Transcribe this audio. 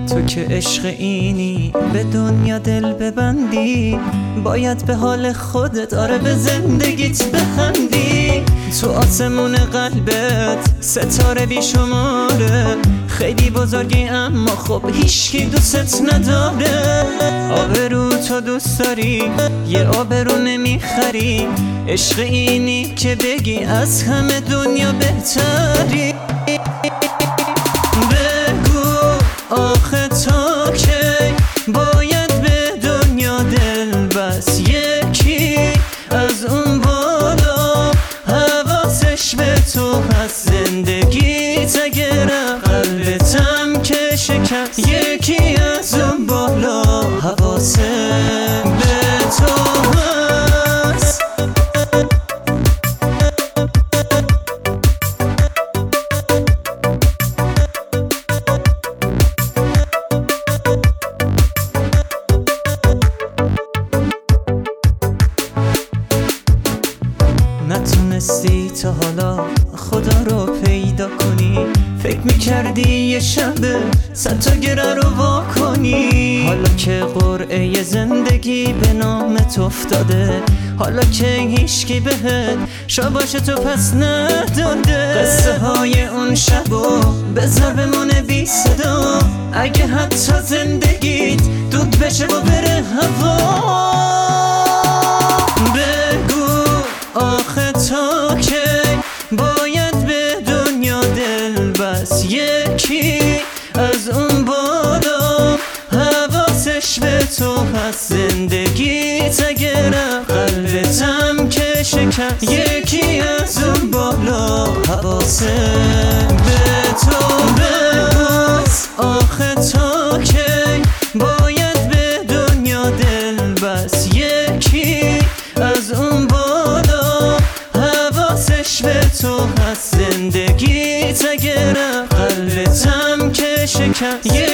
تو که عشق اینی به دنیا دل ببندی، باید به حال خودت آره به زندگیت بخندی. تو آسمون قلبت ستاره بیشماره، خیلی بزرگی اما خب هیچکی دوست نداره. آبرو تو دوست داری یه آبرو نمیخری، عشق اینی که بگی از همه دنیا بهتری. بگو آخه تا کی باید به دنیا دل بس، یکی از اون بالا حواسش به تو هست. زندگیت اگر قلبتم که شکست، یکی از اون بالا حواسه به تو هست. نتونستی تا حالا خدا رو پیدا کنی، فکر میکردی یه شبه 100 تا گره رو وا کنی. حالا که قرعه زندگی به نامت افتاده، حالا که هیچکی بهت شاباش تو پس نداده. قصه های اون شبو بذار بمونه بی صدا، اگه حتی زندگیت دود بشه و بره هوا. بگو آخه تا کی باید به دنیا دل بس، یکی از اون بالا حواسش به تو هست. زندگیت اگر قلبتم که شکست، یکی از اون بالا حواسه به تو هست. آخه تا کی باید به دنیا دل بس، یکی از اون بالا حواسش به تو هست. زندگیت اگر قلبتم که شکست،